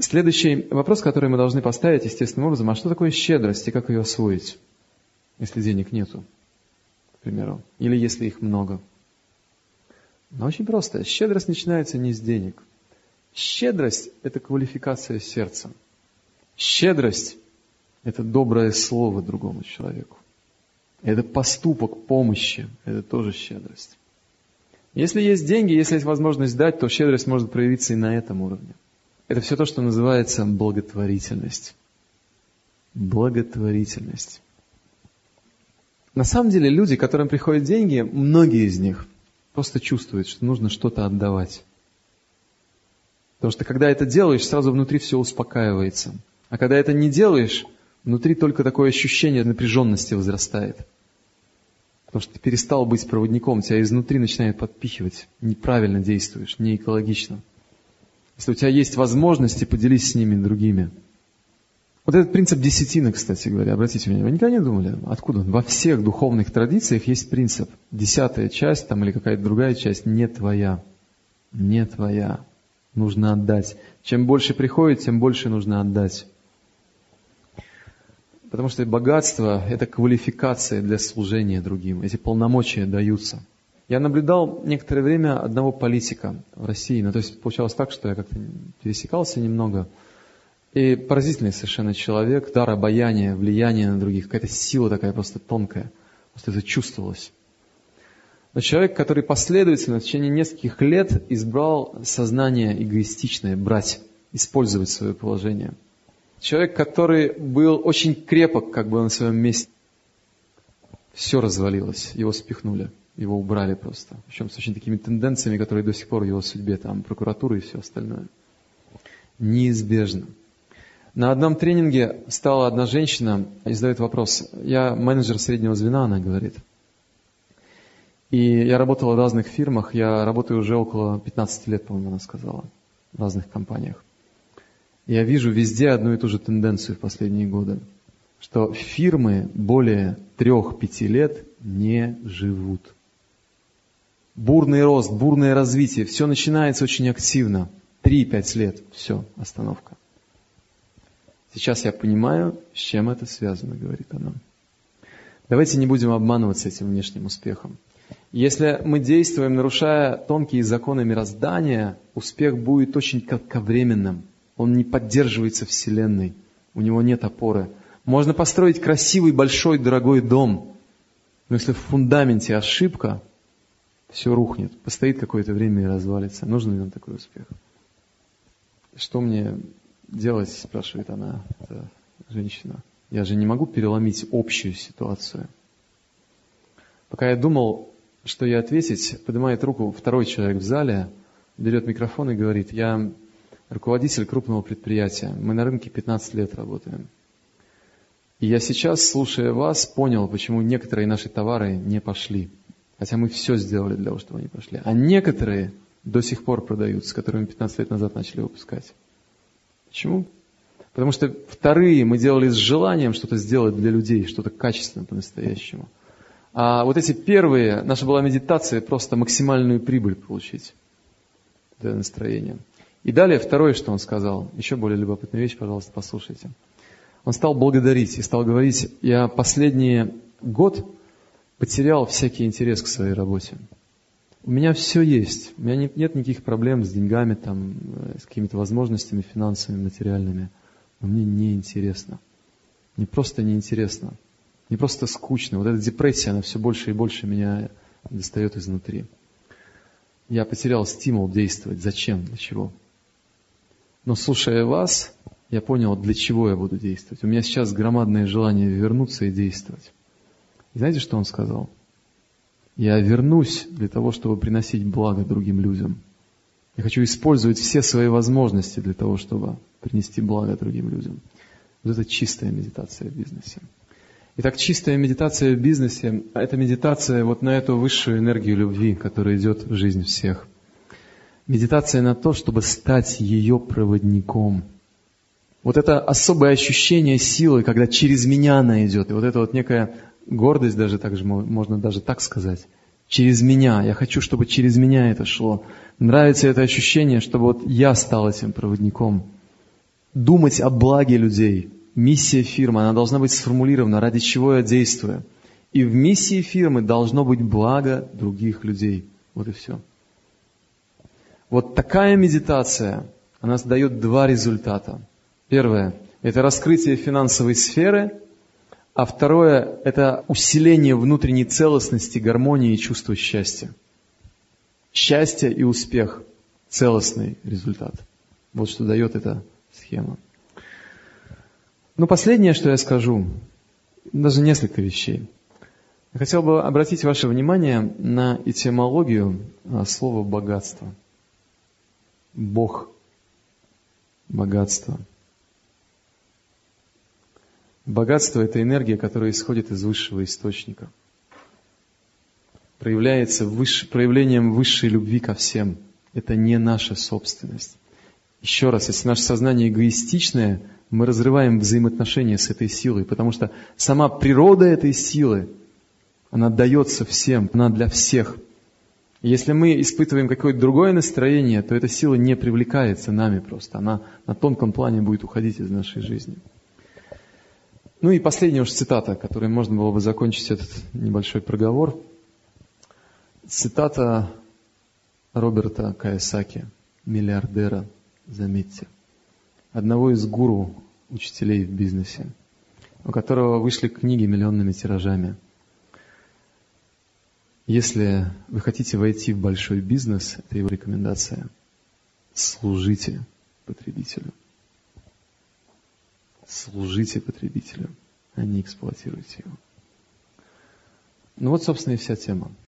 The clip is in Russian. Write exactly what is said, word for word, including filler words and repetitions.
Следующий вопрос, который мы должны поставить естественным образом, а что такое щедрость и как ее освоить, если денег нету, к примеру, или если их много? Но очень просто. Щедрость начинается не с денег. Щедрость – это квалификация сердца. Щедрость – это доброе слово другому человеку. Это поступок помощи, это тоже щедрость. Если есть деньги, если есть возможность дать, то щедрость может проявиться и на этом уровне. Это все то, что называется благотворительность. Благотворительность. На самом деле люди, которым приходят деньги, многие из них просто чувствуют, что нужно что-то отдавать. Потому что когда это делаешь, сразу внутри все успокаивается. А когда это не делаешь, внутри только такое ощущение напряженности возрастает. Потому что ты перестал быть проводником, тебя изнутри начинает подпихивать. Неправильно действуешь, не экологично. Если у тебя есть возможности, поделись с ними другими. Вот этот принцип десятины, кстати говоря, обратите внимание, вы никогда не думали, откуда он? Во всех духовных традициях есть принцип. Десятая часть там, или какая-то другая часть не твоя. Не твоя. Нужно отдать. Чем больше приходит, тем больше нужно отдать. Потому что богатство – это квалификация для служения другим. Эти полномочия даются. Я наблюдал некоторое время одного политика в России. Ну, то есть получалось так, что я как-то пересекался немного. И поразительный совершенно человек, дар обаяния, влияние на других, какая-то сила такая просто тонкая. Просто это чувствовалось. Но человек, который последовательно в течение нескольких лет избрал сознание эгоистичное, брать, использовать свое положение. Человек, который был очень крепок, как бы на своем месте. Все развалилось, его спихнули, его убрали просто. Причем с очень такими тенденциями, которые до сих пор в его судьбе, там, прокуратура и все остальное. Неизбежно. На одном тренинге стала одна женщина и задает вопрос. Я менеджер среднего звена, она говорит. И я работала в разных фирмах, я работаю уже около пятнадцати лет, по-моему, она сказала, в разных компаниях. Я вижу везде одну и ту же тенденцию в последние годы, что фирмы более трех-пяти лет не живут. Бурный рост, бурное развитие, все начинается очень активно. три-пять лет, все, остановка. Сейчас я понимаю, с чем это связано, говорит она. Давайте не будем обманываться этим внешним успехом. Если мы действуем, нарушая тонкие законы мироздания, успех будет очень кратковременным. Он не поддерживается Вселенной, у него нет опоры. Можно построить красивый, большой, дорогой дом, но если в фундаменте ошибка, все рухнет, постоит какое-то время и развалится. Нужен ли нам такой успех? Что мне делать, спрашивает она, эта женщина. Я же не могу переломить общую ситуацию. Пока я думал, что ей ответить, поднимает руку второй человек в зале, берет микрофон и говорит: я руководитель крупного предприятия, мы на рынке пятнадцать лет работаем. И я сейчас, слушая вас, понял, почему некоторые наши товары не пошли. Хотя мы все сделали для того, чтобы они пошли. А некоторые до сих пор продаются, которые мы пятнадцать лет назад начали выпускать. Почему? Потому что вторые мы делали с желанием что-то сделать для людей, что-то качественное по-настоящему. А вот эти первые, наша была медитация, просто максимальную прибыль получить. Это настроение. И далее второе, что он сказал, еще более любопытная вещь, пожалуйста, послушайте. Он стал благодарить и стал говорить: я последний год потерял всякий интерес к своей работе. У меня все есть, у меня нет, нет никаких проблем с деньгами, там, с какими-то возможностями финансовыми, материальными. Но мне неинтересно. Мне просто неинтересно. Мне просто скучно. Вот эта депрессия, она все больше и больше меня достает изнутри. Я потерял стимул действовать. Зачем? Для чего? Но слушая вас, я понял, для чего я буду действовать. У меня сейчас громадное желание вернуться и действовать. И знаете, что он сказал? Я вернусь для того, чтобы приносить благо другим людям. Я хочу использовать все свои возможности для того, чтобы принести благо другим людям. Вот это чистая медитация в бизнесе. Итак, чистая медитация в бизнесе – это медитация вот на эту высшую энергию любви, которая идет в жизнь всех. Медитация на то, чтобы стать ее проводником. Вот это особое ощущение силы, когда через меня она идет. И вот это вот некая гордость, даже так же, можно даже так сказать. Через меня. Я хочу, чтобы через меня это шло. Нравится это ощущение, чтобы вот я стал этим проводником. думать о благе людей. Миссия фирмы, она должна быть сформулирована, ради чего я действую. И в миссии фирмы должно быть благо других людей. Вот и все. Вот такая медитация, она дает два результата. Первое – это раскрытие финансовой сферы, а второе – это усиление внутренней целостности, гармонии и чувства счастья. Счастье и успех – целостный результат. Вот что дает эта схема. Ну, последнее, что я скажу, даже несколько вещей. Я хотел бы обратить ваше внимание на этимологию слова «богатство». Бог, богатство. Богатство – это энергия, которая исходит из высшего источника. Проявляется выше, проявлением высшей любви ко всем. Это не наша собственность. Еще раз, если наше сознание эгоистичное, мы разрываем взаимоотношения с этой силой, потому что сама природа этой силы, она дается всем, она для всех. И если мы испытываем какое-то другое настроение, то эта сила не привлекается нами просто, она на тонком плане будет уходить из нашей жизни. Ну и последняя уж цитата, которой можно было бы закончить этот небольшой проговор. Цитата Роберта Кийосаки, миллиардера, заметьте, одного из гуру, учителей в бизнесе, у которого вышли книги миллионными тиражами. Если вы хотите войти в большой бизнес, это его рекомендация, служите потребителю. Служите потребителю, а не эксплуатируйте его. Ну вот, собственно, и вся тема.